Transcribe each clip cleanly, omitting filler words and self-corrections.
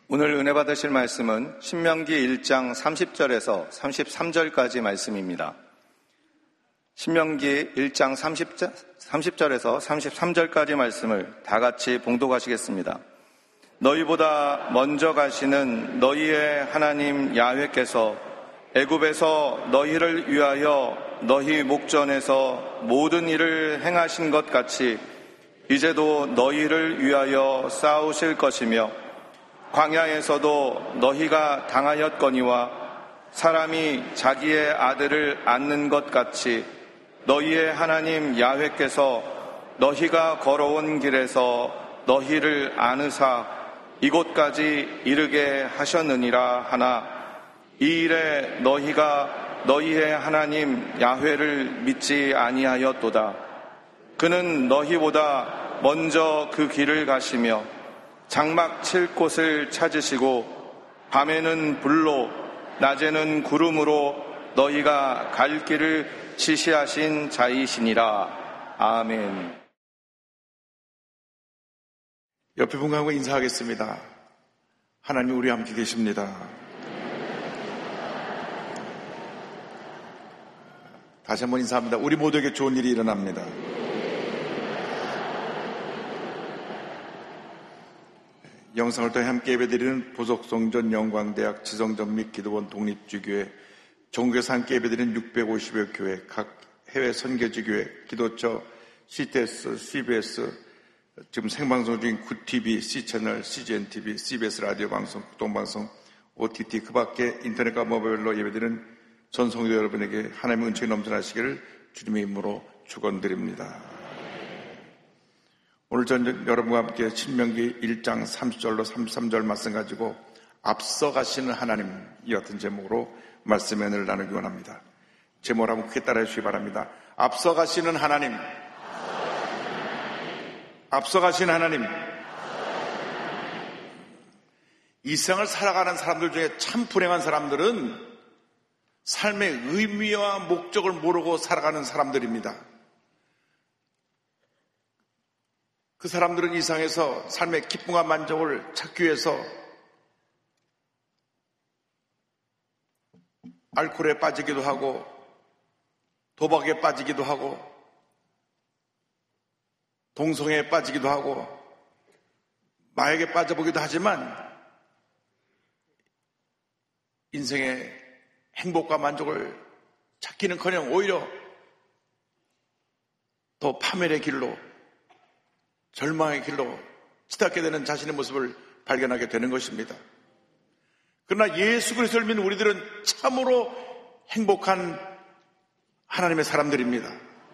오늘 은혜 받으실 말씀은 신명기 1장 30절에서 33절까지 말씀입니다. 신명기 1장 30절에서 33절까지 말씀을 다 같이 봉독하시겠습니다. 너희보다 먼저 가시는 너희의 하나님 야훼께서 애굽에서 너희를 위하여 너희 목전에서 모든 일을 행하신 것 같이 이제도 너희를 위하여 싸우실 것이며 광야에서도 너희가 당하였거니와 사람이 자기의 아들을 안는 것 같이 너희의 하나님 야훼께서 너희가 걸어온 길에서 너희를 안으사 이곳까지 이르게 하셨느니라 하나 이 일에 너희가 너희의 하나님 야훼를 믿지 아니하였도다. 그는 너희보다 먼저 그 길을 가시며 장막 칠 곳을 찾으시고 밤에는 불로 낮에는 구름으로 너희가 갈 길을 지시하신 자이시니라. 아멘. 옆에 분과 인사하겠습니다. 하나님 우리 함께 계십니다. 다시 한번 인사합니다. 우리 모두에게 좋은 일이 일어납니다. 영상을 통해 함께 예배드리는 부속성전 영광대학 지성전 및 기도원 독립주교회 전국에서 함께 예배드리는 650여 교회 각 해외 선교지교회 기도처 CTS, CBS 지금 생방송 중인 굿TV, C채널, CGNTV, CBS 라디오 방송, 국동방송, OTT 그 밖에 인터넷과 모바일로 예배드리는 전 성도 여러분에게 하나님의 은총이 넘쳐나시기를 주님의 이름으로 축원드립니다. 오늘 전 여러분과 함께 신명기 1장 30절로 33절 말씀 가지고 앞서가시는 하나님 이 같은 제목으로 말씀의 은혜를 나누기 원합니다. 제목을 한번 크게 따라해 주시기 바랍니다. 앞서가시는 하나님, 앞서가시는 하나님. 이 세상을 살아가는 사람들 중에 참 불행한 사람들은 삶의 의미와 목적을 모르고 살아가는 사람들입니다. 그 사람들은 이 세상에서 삶의 기쁨과 만족을 찾기 위해서 알코올에 빠지기도 하고 도박에 빠지기도 하고 동성애에 빠지기도 하고 마약에 빠져보기도 하지만 인생의 행복과 만족을 찾기는커녕 오히려 더 파멸의 길로 절망의 길로 치닫게 되는 자신의 모습을 발견하게 되는 것입니다. 그러나 예수 그리스도를 믿는 우리들은 참으로 행복한 하나님의 사람들입니다.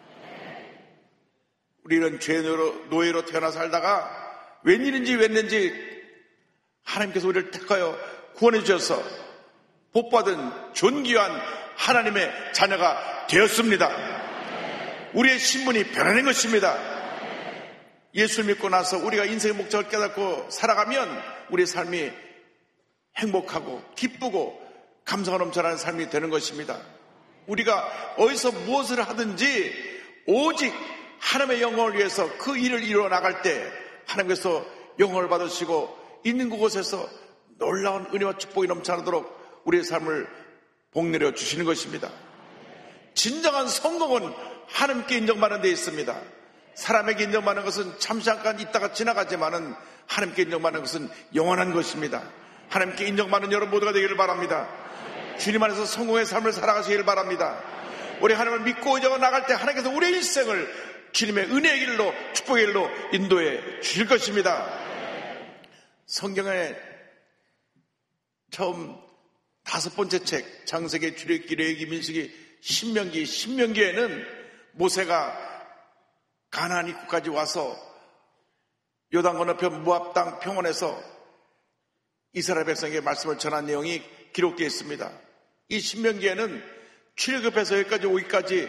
우리는 죄 노예로 태어나 살다가 웬일인지 하나님께서 우리를 택하여 구원해 주셔서 복받은 존귀한 하나님의 자녀가 되었습니다. 우리의 신분이 변화된 것입니다. 예수를 믿고 나서 우리가 인생의 목적을 깨닫고 살아가면 우리의 삶이 행복하고 기쁘고 감사가 넘쳐나는 삶이 되는 것입니다. 우리가 어디서 무엇을 하든지 오직 하나님의 영광을 위해서 그 일을 이루어 나갈 때 하나님께서 영광을 받으시고 있는 그곳에서 놀라운 은혜와 축복이 넘쳐나도록 우리의 삶을 복내려 주시는 것입니다. 진정한 성공은 하나님께 인정받는 데 있습니다. 사람에게 인정받는 것은 잠시 잠깐 있다가 지나가지만은 하나님께 인정받는 것은 영원한 것입니다. 하나님께 인정받는 여러분 모두가 되기를 바랍니다. 주님 안에서 성공의 삶을 살아가시기를 바랍니다. 우리 하나님을 믿고 의지하고 나갈 때 하나님께서 우리의 일생을 주님의 은혜의 길로 축복의 길로 인도해 주실 것입니다. 성경의 처음 5번째 책 창세기, 출애굽기, 레위기, 민수기, 신명기에는 모세가 가나안 입구까지 와서 요단 건너편 모압 땅 평원에서 이스라엘 백성에게 말씀을 전한 내용이 기록되어 있습니다. 이 신명기에는 출애굽에서 여기까지 오기까지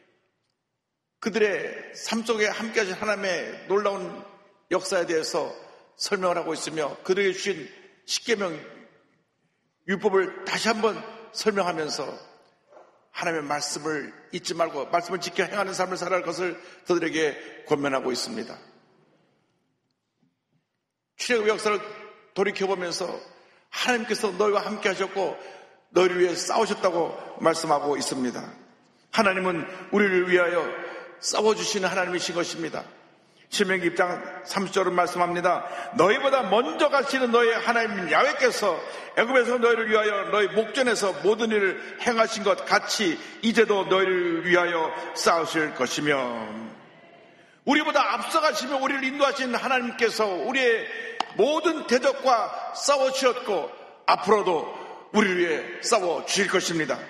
그들의 삶 속에 함께하신 하나님의 놀라운 역사에 대해서 설명을 하고 있으며 그들에게 주신 십계명 율법을 다시 한번 설명하면서 하나님의 말씀을 잊지 말고 말씀을 지켜 행하는 삶을 살아갈 것을 그들에게 권면하고 있습니다. 출애굽 역사를 돌이켜보면서 하나님께서 너희와 함께 하셨고 너희를 위해 싸우셨다고 말씀하고 있습니다. 하나님은 우리를 위하여 싸워주시는 하나님이신 것입니다. 신명기 1장 30절은 말씀합니다. 너희보다 먼저 가시는 너희 하나님 야훼께서 애굽에서 너희를 위하여 너희 목전에서 모든 일을 행하신 것 같이 이제도 너희를 위하여 싸우실 것이며, 우리보다 앞서가시며 우리를 인도하신 하나님께서 우리의 모든 대적과 싸워주셨고 앞으로도 우리를 위해 싸워주실 것입니다.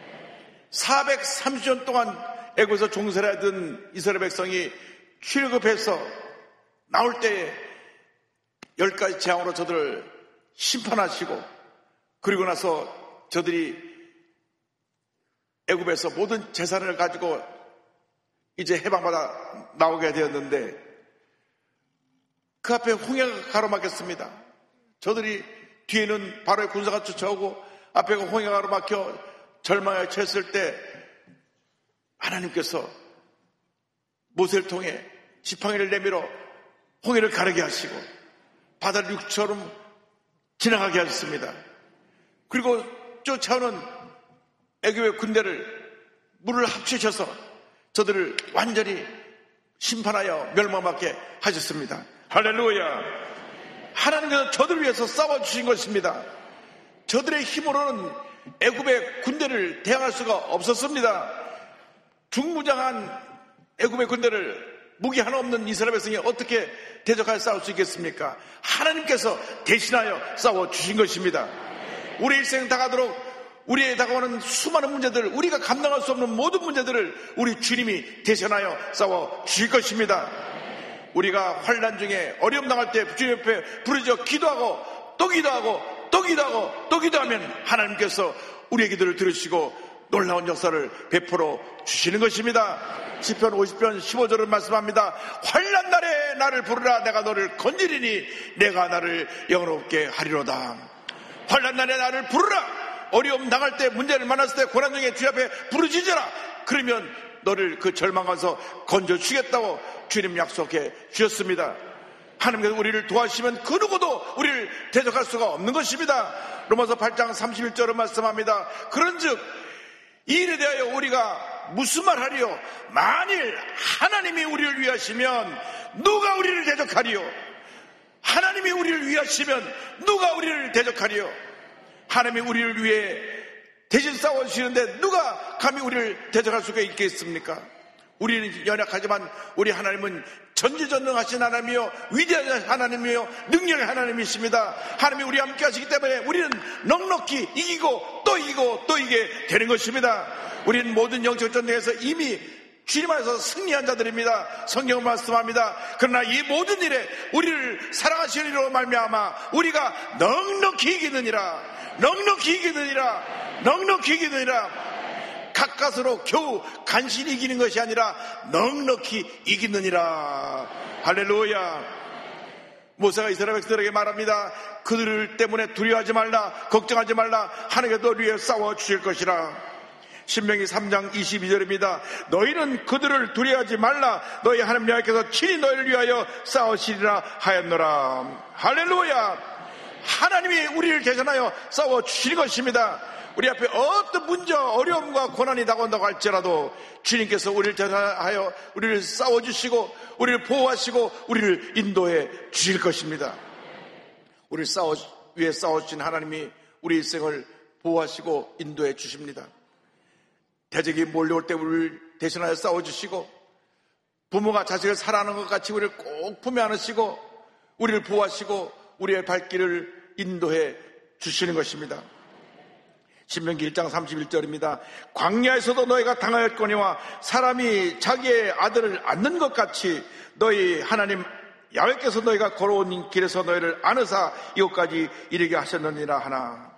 430년 동안 애굽에서 종살이 하던 이스라엘 백성이 출애굽해서 나올 때에 10가지 재앙으로 저들을 심판하시고, 그리고 나서 저들이 애굽에서 모든 재산을 가지고 이제 해방받아 나오게 되었는데 그 앞에 홍해가 가로막혔습니다. 저들이 뒤에는 바로의 군사가 쫓아오고 앞에 홍해가 가로막혀 절망에 처했을 때 하나님께서 모세를 통해 지팡이를 내밀어 홍해를 가르게 하시고 바다를 육처럼 지나가게 하셨습니다. 그리고 쫓아오는 애굽의 군대를 물을 합치셔서 저들을 완전히 심판하여 멸망받게 하셨습니다. 할렐루야. 하나님께서 저들을 위해서 싸워주신 것입니다. 저들의 힘으로는 애굽의 군대를 대항할 수가 없었습니다. 중무장한 애굽의 군대를 무기 하나 없는 이스라엘 백성이 어떻게 대적하여 싸울 수 있겠습니까? 하나님께서 대신하여 싸워주신 것입니다. 우리 일생 다가도록 우리에 다가오는 수많은 문제들, 우리가 감당할 수 없는 모든 문제들을 우리 주님이 대신하여 싸워주실 것입니다. 우리가 환난 중에 어려움 당할 때 주님 옆에 부르짖어 기도하고 또 기도하고 또 기도하고 또 기도하면 하나님께서 우리의 기도를 들으시고 놀라운 역사를 베풀어 주시는 것입니다. 시편 50편 15절은 말씀합니다. 환난 날에 나를 부르라. 내가 너를 건지리니 내가 나를 영원롭게 하리로다. 환난 날에 나를 부르라. 어려움 당할 때, 문제를 만났을 때 고난 중에 주 앞에 부르짖어라. 그러면 너를 그 절망에서 건져주겠다고 주님 약속해 주셨습니다. 하나님께서 우리를 도와주시면 그 누구도 우리를 대적할 수가 없는 것입니다. 로마서 8장 31절은 말씀합니다. 그런즉 이 일에 대하여 우리가 무슨 말 하리요? 만일 하나님이 우리를 위하시면 누가 우리를 대적하리요? 하나님이 우리를 위하시면 누가 우리를 대적하리요? 하나님이 우리를 위해 대신 싸워주시는데 누가 감히 우리를 대적할 수가 있겠습니까? 우리는 연약하지만 우리 하나님은 전지전능하신 하나님이요 위대한 하나님이요 능력의 하나님이십니다. 하나님이 우리와 함께 하시기 때문에 우리는 넉넉히 이기고 또 이기고 또 이기게 되는 것입니다. 우리는 모든 영적 전쟁에서 이미 주님 안에서 승리한 자들입니다. 성경은 말씀합니다. 그러나 이 모든 일에 우리를 사랑하시는 이로 말미암아 우리가 넉넉히 이기느니라, 넉넉히 이기느니라, 넉넉히 이기느니라. 가까스로 겨우 간신히 이기는 것이 아니라 넉넉히 이기느니라. 할렐루야. 모세가 이스라엘 백성들에게 말합니다. 그들 때문에 두려워하지 말라, 걱정하지 말라. 하나님께서 너를 위해 싸워주실 것이라. 신명기 3장 22절입니다. 너희는 그들을 두려워하지 말라. 너희 하나님 여호와께서 친히 너희를 위하여 싸우시리라 하였노라. 할렐루야. 하나님이 우리를 대신하여 싸워주시는 것입니다. 우리 앞에 어떤 문제와 어려움과 고난이 다가온다고 할지라도 주님께서 우리를 대신하여 우리를 싸워주시고 우리를 보호하시고 우리를 인도해 주실 것입니다. 우리를 위해 싸워주신 하나님이 우리 일생을 보호하시고 인도해 주십니다. 대적이 몰려올 때 우리를 대신하여 싸워주시고 부모가 자식을 사랑하는 것 같이 우리를 꼭 품에 안으시고 우리를 보호하시고 우리의 발길을 인도해 주시는 것입니다. 신명기 1장 31절입니다. 광야에서도 너희가 당하였거니와 사람이 자기의 아들을 안는 것 같이 너희 하나님 야훼께서 너희가 걸어온 길에서 너희를 안으사 이곳까지 이르게 하셨느니라 하나.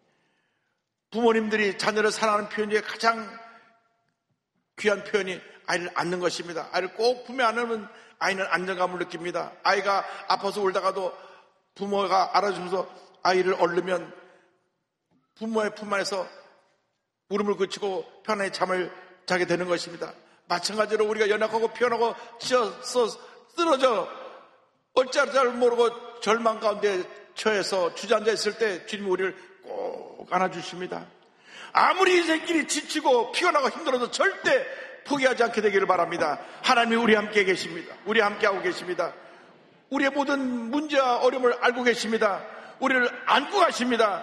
부모님들이 자녀를 사랑하는 표현 중에 가장 귀한 표현이 아이를 안는 것입니다. 아이를 꼭 품에 안으면 아이는 안정감을 느낍니다. 아이가 아파서 울다가도 부모가 알아주면서 아이를 얼르면 부모의 품 안에서 울음을 그치고 편안히 잠을 자게 되는 것입니다. 마찬가지로 우리가 연약하고 피곤하고 지쳐서 쓰러져 어찌할 줄 모르고 절망 가운데 처해서 주저앉아 있을 때 주님이 우리를 꼭 안아주십니다. 아무리 인생길이 지치고 피곤하고 힘들어도 절대 포기하지 않게 되기를 바랍니다. 하나님이 우리 함께 계십니다. 우리 함께하고 계십니다. 우리의 모든 문제와 어려움을 알고 계십니다. 우리를 안고 가십니다.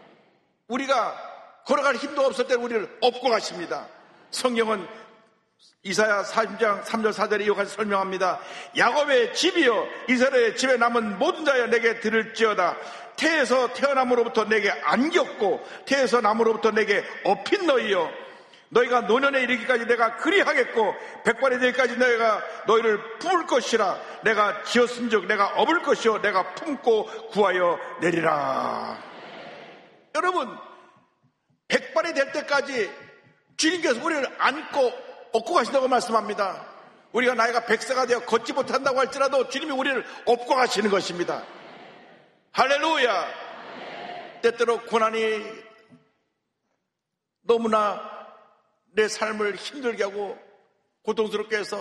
우리가 걸어갈 힘도 없을 때 우리를 업고 가십니다. 성경은 이사야 40장 3절 4절에 이와 같이 설명합니다. 야곱의 집이여 이스라엘의 집에 남은 모든 자여 내게 들을지어다. 태에서 태어남으로부터 내게 안겼고 태에서 남으로부터 내게 업힌 너희여, 너희가 노년에 이르기까지 내가 그리하겠고 백발이 되기까지 내가 너희를 품을 것이라. 내가 지었은즉 내가 업을 것이요 내가 품고 구하여 내리라. 여러분, 백발이 될 때까지 주님께서 우리를 안고 업고 가신다고 말씀합니다. 우리가 나이가 100세가 되어 걷지 못한다고 할지라도 주님이 우리를 업고 가시는 것입니다. 할렐루야. 때때로 고난이 너무나 내 삶을 힘들게 하고 고통스럽게 해서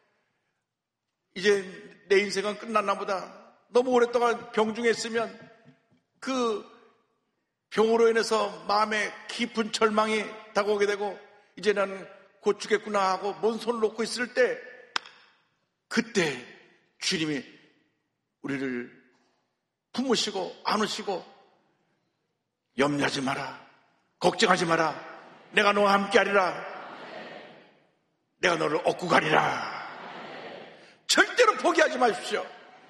이제 내 인생은 끝났나 보다, 너무 오랫동안 병중에 있으면 그 병으로 인해서 마음에 깊은 절망이 다가오게 되고 이제 나는 곧 죽겠구나 하고 먼 손을 놓고 있을 때, 그때 주님이 우리를 품으시고 안으시고 염려하지 마라, 걱정하지 마라, 내가 너와 함께하리라, 내가 너를 업고 가리라. 절대로 포기하지 마십시오.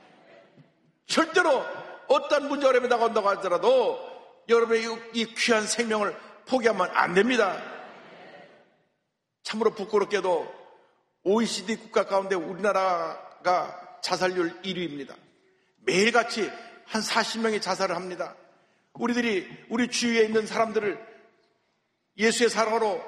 절대로 어떤 문제 어려움이 다가온다고 하더라도 여러분의 이 귀한 생명을 포기하면 안 됩니다. 참으로 부끄럽게도 OECD 국가 가운데 우리나라가 자살률 1위입니다. 매일같이 한 40명이 자살을 합니다. 우리 주위에 있는 사람들을 예수의 사랑으로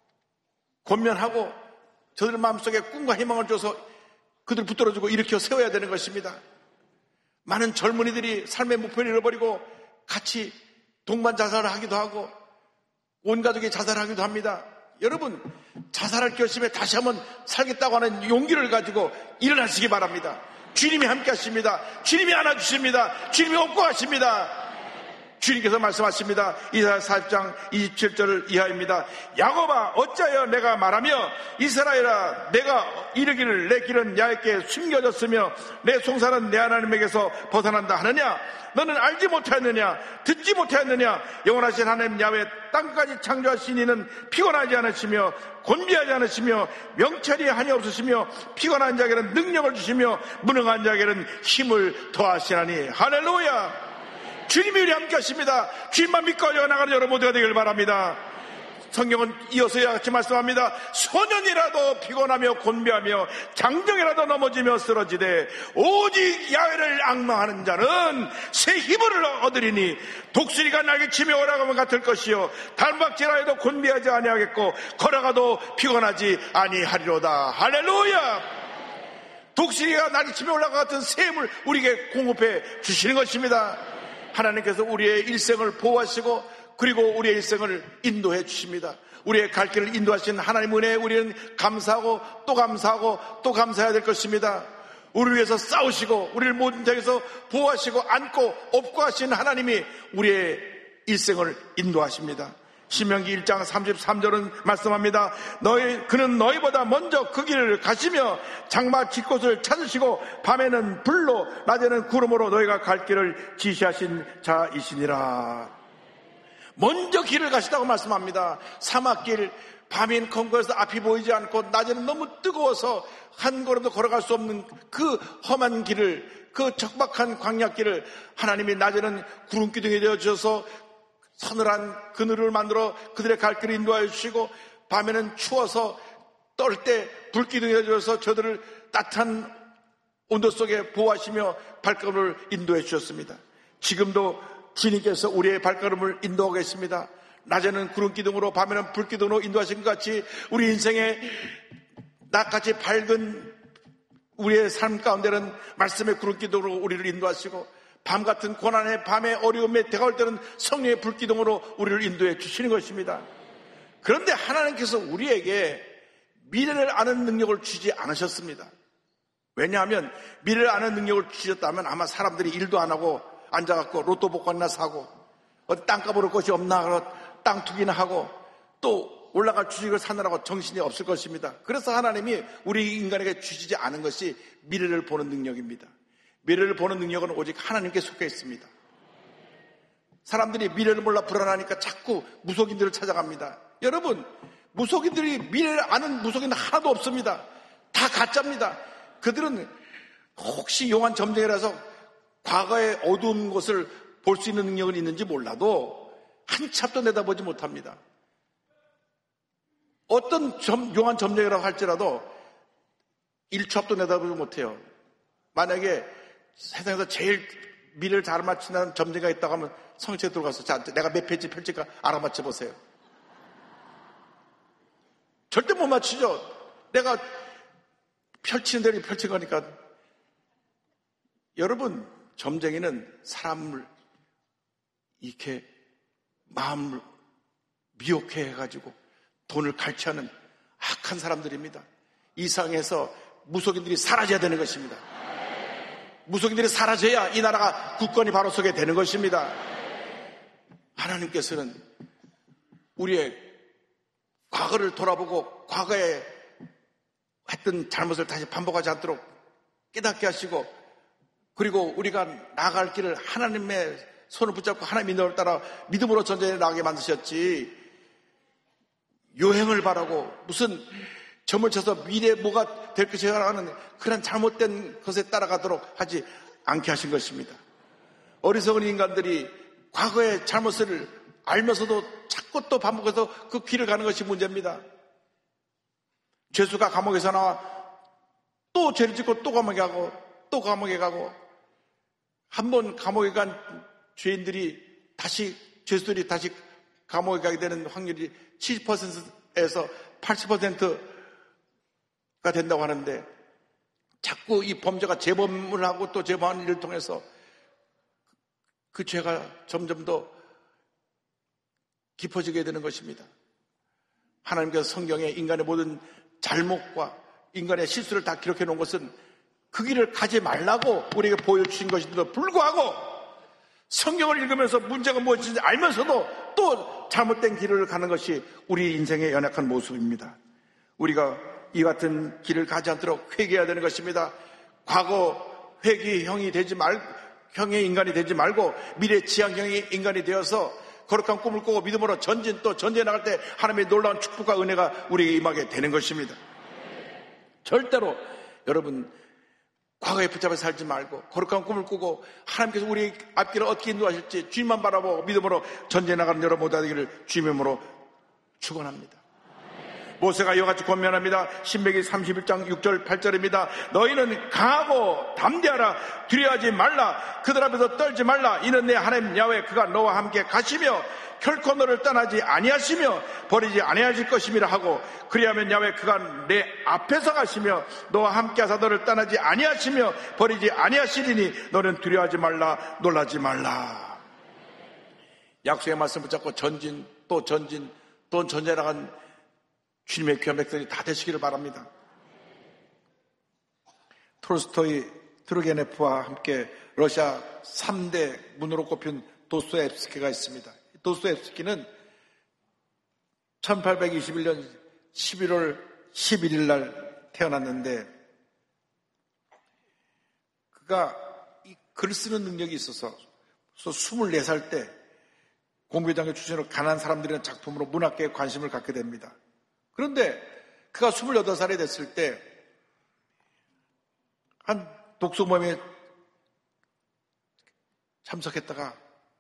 권면하고 저들 마음속에 꿈과 희망을 줘서 그들 붙들어주고 일으켜 세워야 되는 것입니다. 많은 젊은이들이 삶의 목표를 잃어버리고 같이 동반 자살을 하기도 하고 온 가족이 자살을 하기도 합니다. 여러분, 자살할 결심에 다시 한번 살겠다고 하는 용기를 가지고 일어나시기 바랍니다. 주님이 함께 하십니다. 주님이 안아주십니다. 주님이 업고 가십니다. 주님께서 말씀하십니다. 이사야 40장 27절 이하입니다. 야곱아 어찌하여 내가 말하며 이스라엘아 내가 이르기를 내 길은 야외께 숨겨졌으며 내 송사는 내 하나님에게서 벗어난다 하느냐? 너는 알지 못하였느냐? 듣지 못하였느냐? 영원하신 하나님 야외 땅까지 창조하신 이는 피곤하지 않으시며 곤비하지 않으시며 명철이 한이 없으시며 피곤한 자에게는 능력을 주시며 무능한 자에게는 힘을 더하시나니. 할렐루야. 주님이 우리 함께 하십니다. 주님만 믿고 나가는 여러분 모두가 되길 바랍니다. 성경은 이어서 이와 같이 말씀합니다. 소년이라도 피곤하며 곤비하며 장정이라도 넘어지며 쓰러지되 오직 야훼를 앙망하는 자는 새 힘을 얻으리니 독수리가 날개 치며 올라가면 같을 것이요 달막질하 해도 곤비하지 아니하겠고 걸어가도 피곤하지 아니하리로다. 할렐루야. 독수리가 날개 치며 올라가 같은 새 힘을 우리에게 공급해 주시는 것입니다. 하나님께서 우리의 일생을 보호하시고 그리고 우리의 일생을 인도해 주십니다. 우리의 갈 길을 인도하신 하나님 은혜에 우리는 감사하고 또 감사하고 또 감사해야 될 것입니다. 우리를 위해서 싸우시고 우리를 모든 데에서 보호하시고 안고 업고 하신 하나님이 우리의 일생을 인도하십니다. 신명기 1장 33절은 말씀합니다. 그는 너희보다 먼저 그 길을 가시며 장마 깃곳을 찾으시고 밤에는 불로 낮에는 구름으로 너희가 갈 길을 지시하신 자이시니라. 먼저 길을 가시다고 말씀합니다. 사막길, 밤인 컨거에서 앞이 보이지 않고 낮에는 너무 뜨거워서 한 걸음도 걸어갈 수 없는 그 험한 길을, 그 척박한 광야길을 하나님이 낮에는 구름 기둥이 되어 주셔서 서늘한 그늘을 만들어 그들의 갈 길을 인도하여 주시고 밤에는 추워서 떨 때 불기둥이 되어서 저들을 따뜻한 온도 속에 보호하시며 발걸음을 인도해 주셨습니다. 지금도 주님께서 우리의 발걸음을 인도하고 계십니다. 낮에는 구름기둥으로 밤에는 불기둥으로 인도하신 것 같이 우리 인생의 낮같이 밝은 우리의 삶 가운데는 말씀의 구름기둥으로 우리를 인도하시고 밤 같은 고난의 밤의 어려움에 다가올 때는 성령의 불기둥으로 우리를 인도해 주시는 것입니다. 그런데 하나님께서 우리에게 미래를 아는 능력을 주지 않으셨습니다. 왜냐하면 미래를 아는 능력을 주셨다면 아마 사람들이 일도 안 하고 앉아갖고 로또 복권이나 사고 어디 땅값 오를 것이 없나 그러 땅 투기나 하고 또 올라갈 주식을 사느라고 정신이 없을 것입니다. 그래서 하나님이 우리 인간에게 주시지 않은 것이 미래를 보는 능력입니다. 미래를 보는 능력은 오직 하나님께 속해 있습니다. 사람들이 미래를 몰라 불안하니까 자꾸 무속인들을 찾아갑니다. 여러분, 무속인들이 미래를 아는 무속인은 하나도 없습니다. 다 가짜입니다. 그들은 혹시 용한 점쟁이라서 과거의 어두운 것을 볼 수 있는 능력은 있는지 몰라도 한 치 앞도 내다보지 못합니다. 어떤 용한 점쟁이라고 할지라도 1초 앞도 내다보지 못해요. 만약에 세상에서 제일 미래를 잘 맞춘다는 점쟁이가 있다고 하면 성체에 들어가서 자, 내가 몇 페이지 펼칠까 알아맞혀 보세요. 절대 못 맞추죠. 내가 펼치는 대로 펼친 거니까. 여러분, 점쟁이는 사람을 이렇게 마음을 미혹해 해가지고 돈을 갈취하는 악한 사람들입니다. 이 세상에서 무속인들이 사라져야 되는 것입니다. 무속인들이 사라져야 이 나라가 굳건히 바로 서게 되는 것입니다. 하나님께서는 우리의 과거를 돌아보고 과거에 했던 잘못을 다시 반복하지 않도록 깨닫게 하시고, 그리고 우리가 나아갈 길을 하나님의 손을 붙잡고 하나님의 인도를 따라 믿음으로 전쟁에 나가게 만드셨지, 요행을 바라고 무슨 점을 쳐서 미래에 뭐가 될 것이라 하는 그런 잘못된 것에 따라가도록 하지 않게 하신 것입니다. 어리석은 인간들이 과거의 잘못을 알면서도 자꾸 또 반복해서 그 길을 가는 것이 문제입니다. 죄수가 감옥에서 나와 또 죄를 짓고 또 감옥에 가고 또 감옥에 가고, 한 번 감옥에 간 죄인들이 죄수들이 다시 감옥에 가게 되는 확률이 70%에서 80%가 된다고 하는데, 자꾸 이 범죄가 재범을 하고 또 재범하는 일을 통해서 그 죄가 점점 더 깊어지게 되는 것입니다. 하나님께서 성경에 인간의 모든 잘못과 인간의 실수를 다 기록해 놓은 것은 그 길을 가지 말라고 우리에게 보여주신 것인데도 불구하고 성경을 읽으면서 문제가 무엇인지 알면서도 또 잘못된 길을 가는 것이 우리 인생의 연약한 모습입니다. 우리가 이 같은 길을 가지 않도록 회개해야 되는 것입니다. 과거 회개형이 형의 인간이 되지 말고 미래 지향형의 인간이 되어서 거룩한 꿈을 꾸고 믿음으로 또 전진해 나갈 때 하나님의 놀라운 축복과 은혜가 우리에게 임하게 되는 것입니다. 절대로 여러분 과거에 붙잡혀 살지 말고 거룩한 꿈을 꾸고 하나님께서 우리 앞길을 어떻게 인도하실지 주님만 바라보고 믿음으로 전진해 나가는 여러분 모두 되기를 주님의 이름으로 축원합니다. 모세가 이와 같이 권면합니다. 신명기 31장 6절 8절입니다. 너희는 강하고 담대하라. 두려워하지 말라. 그들 앞에서 떨지 말라. 이는 내 하나님 야훼 그가 너와 함께 가시며 결코 너를 떠나지 아니하시며 버리지 아니하실 것임이라 하고, 그리하면 야훼 그가 내 앞에서 가시며 너와 함께 하사 너를 떠나지 아니하시며 버리지 아니하시리니 너는 두려워하지 말라. 놀라지 말라. 약속의 말씀 붙잡고 전진 또 전진해 나간 주님의 귀한 백성이 다 되시기를 바랍니다. 톨스토이, 투르게네프와 함께 러시아 3대 문으로 꼽힌 도스토옙스키가 있습니다. 도스토옙스키는 1821년 11월 11일 날 태어났는데, 그가 이 글 쓰는 능력이 있어서 24살 때 공부장교 출신으로 가난한 사람들이라는 작품으로 문학계에 관심을 갖게 됩니다. 그런데 그가 28살이 됐을 때 한 독서 모임에 참석했다가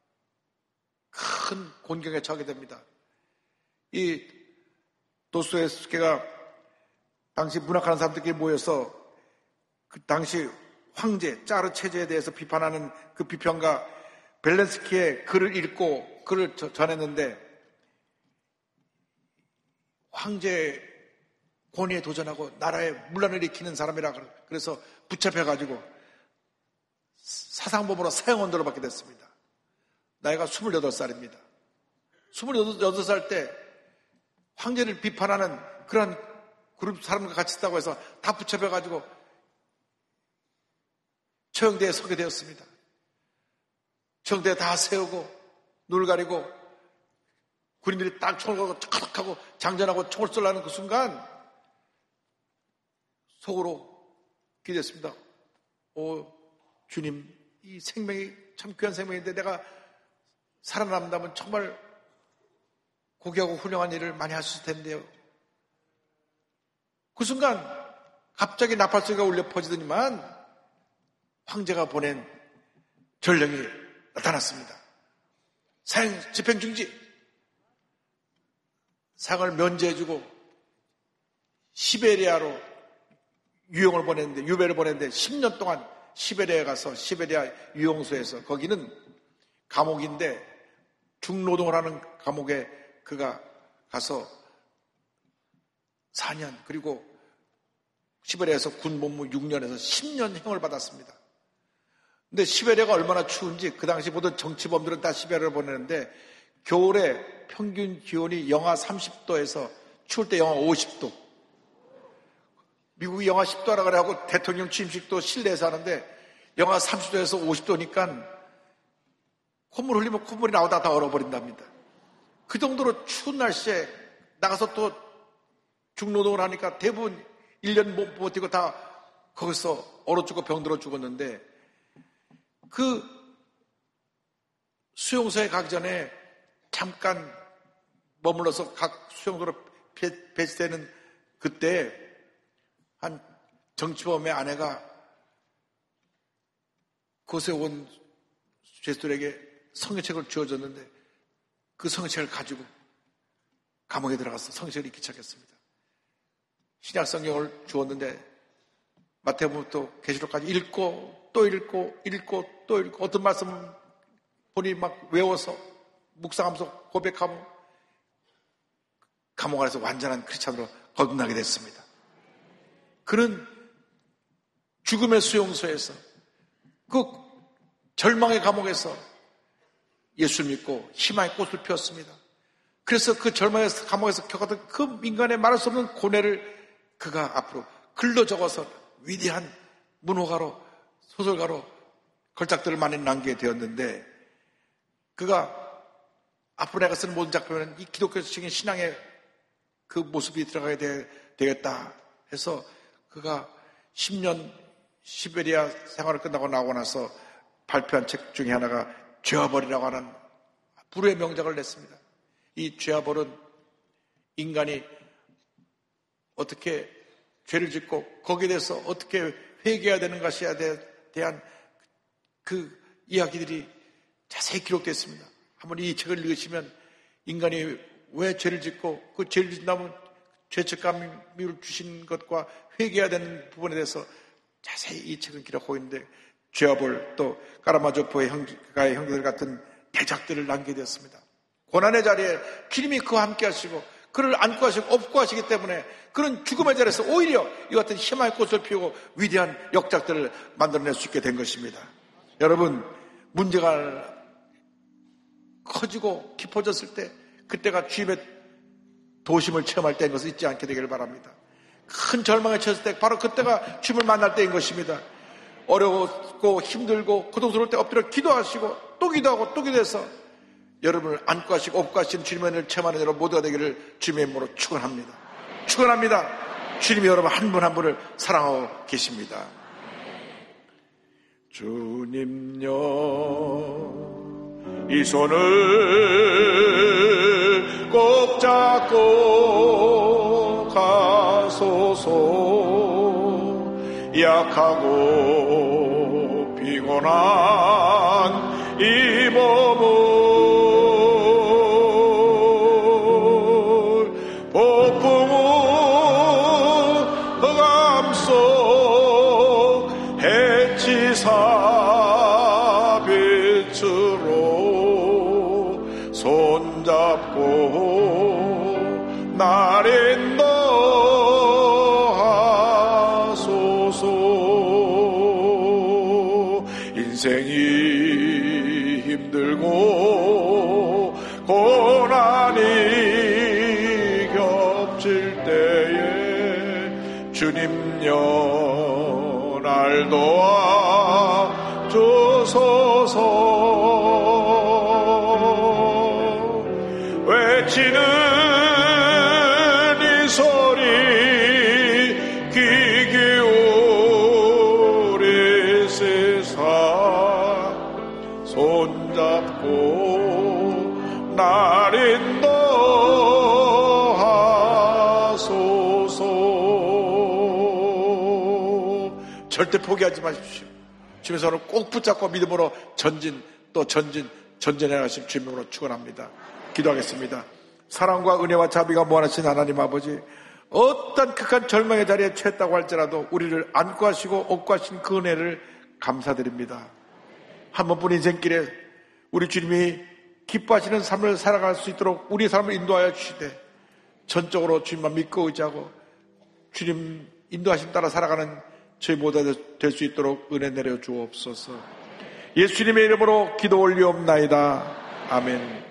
큰 곤경에 처하게 됩니다. 이 도스토옙스키가 당시 문학하는 사람들끼리 모여서 그 당시 황제 짜르 체제에 대해서 비판하는 그 비평가 벨렌스키의 글을 읽고 글을 전했는데, 황제 권위에 도전하고 나라에 문란을 일으키는 사람이라 그래서 붙잡혀가지고 사상범으로 사형언도를 받게 됐습니다. 나이가 28살입니다. 28살 때 황제를 비판하는 그런 그룹 사람과 같이 있다고 해서 다 붙잡혀가지고 처형대에 서게 되었습니다. 정대 다 세우고 눈을 가리고 군인들이 딱 총을 걸고 탁탁하고 장전하고 총을 쏠라는 그 순간 속으로 기도했습니다. 오 주님, 이 생명이 참 귀한 생명인데 내가 살아남는다면 정말 고귀하고 훌륭한 일을 많이 할 수 있을 텐데요. 그 순간 갑자기 나팔 소리가 울려 퍼지더니만 황제가 보낸 전령이 나타났습니다. 사형 집행중지, 상을 면제해주고 시베리아로 유배를 보냈는데 10년 동안 시베리아에 가서 시베리아 유용소에서, 거기는 감옥인데 중노동을 하는 감옥에 그가 가서 4년, 그리고 시베리아에서 군복무 6년에서 10년 형을 받았습니다. 근데 시베리아가 얼마나 추운지, 그 당시 보던 정치범들은 다 시베리아를 보내는데 겨울에 평균 기온이 영하 30도에서 추울 때 영하 50도. 미국이 영하 10도라 그래갖고 대통령 취임식도 실내에서 하는데 영하 30도에서 50도니까 콧물 흘리면 콧물이 나오다 다 얼어버린답니다. 그 정도로 추운 날씨에 나가서 또 중노동을 하니까 대부분 1년 못 버티고 다 거기서 얼어 죽고 병들어 죽었는데, 그 수용소에 가기 전에 잠깐 머물러서 각 수용소로 배치되는 그때 한 정치범의 아내가 그곳에 온 죄수들에게 성경책을 주어줬는데 그 성경책을 가지고 감옥에 들어가서 성경책을 읽기 시작했습니다. 신약 성경을 주었는데 마태복음부터 계시록까지 읽고 또 읽고 어떤 말씀은 본인이 막 외워서 묵상하면서 고백하고 감옥 안에서 완전한 크리스찬으로 거듭나게 됐습니다. 그는 죽음의 수용소에서, 그 절망의 감옥에서 예수 믿고 희망의 꽃을 피웠습니다. 그래서 그 절망의 감옥에서 겪었던 그 인간의 말할 수 없는 고뇌를 그가 앞으로 글로 적어서 위대한 문호가로, 소설가로 걸작들을 많이 남기게 되었는데, 그가 앞으로 내가 쓰는 모든 작품에는 이 기독교적인 신앙의 그 모습이 들어가게 되겠다 해서 그가 10년 시베리아 생활을 끝나고 나오고 나서 발표한 책 중에 하나가 죄와벌이라고 하는 불후의 명작을 냈습니다. 이 죄와벌은 인간이 어떻게 죄를 짓고 거기에 대해서 어떻게 회개해야 되는 것에 대한 그 이야기들이 자세히 기록되어 있습니다. 한번 이 책을 읽으시면 인간이 왜 죄를 짓고 그 죄를 짓다면 죄책감을 주신 것과 회개해야 되는 부분에 대해서 자세히 이 책은 기록하고 있는데, 죄와벌 또 까라마조포의 형제들 같은 대작들을 남기게 되었습니다. 고난의 자리에 주님이 그와 함께 하시고 그를 안고 하시고 업고 하시기 때문에 그런 죽음의 자리에서 오히려 이 같은 희망의 꽃을 피우고 위대한 역작들을 만들어낼 수 있게 된 것입니다. 여러분, 문제가 커지고 깊어졌을 때 그때가 주님의 도심을 체험할 때인 것을 잊지 않게 되기를 바랍니다. 큰 절망에 처했을 때 바로 그때가 주님을 만날 때인 것입니다. 어려웠고 힘들고 고통스러울 때 엎드려 기도하시고 또 기도하고 또 기도해서 여러분을 안고 하시고 업고 하시는 주님의 은혜를 체험하는 여러분 모두가 되기를 주님의 이름으로 축원합니다. 축원합니다. 주님이 여러분 한 분 한 분을 사랑하고 계십니다. 주님여, 이 손을 꼭 잡고 가소서. 약하고 피곤한 이 몸을 폭풍우 흑암 속 해치사 빛으로 손잡고 날 인도하소서. 인생이 힘들고 고난이 겹칠 때에 주님여 날 도와주소서. 길게 오래 세사 손잡고 나를 인도하소서. 절대 포기하지 마십시오. 주님의 손을 꼭 붙잡고 믿음으로 전진해 가실 주님으로 축원합니다. 기도하겠습니다. 사랑과 은혜와 자비가 무한하신 하나님 아버지, 어떤 극한 절망의 자리에 처했다고 할지라도 우리를 안고 하시고 업고 하신 그 은혜를 감사드립니다. 한 번뿐 인생길에 우리 주님이 기뻐하시는 삶을 살아갈 수 있도록 우리의 삶을 인도하여 주시되, 전적으로 주님만 믿고 의지하고 주님 인도하심 따라 살아가는 저희 모두 될 수 있도록 은혜 내려 주옵소서. 예수님의 이름으로 기도 올리옵나이다. 아멘.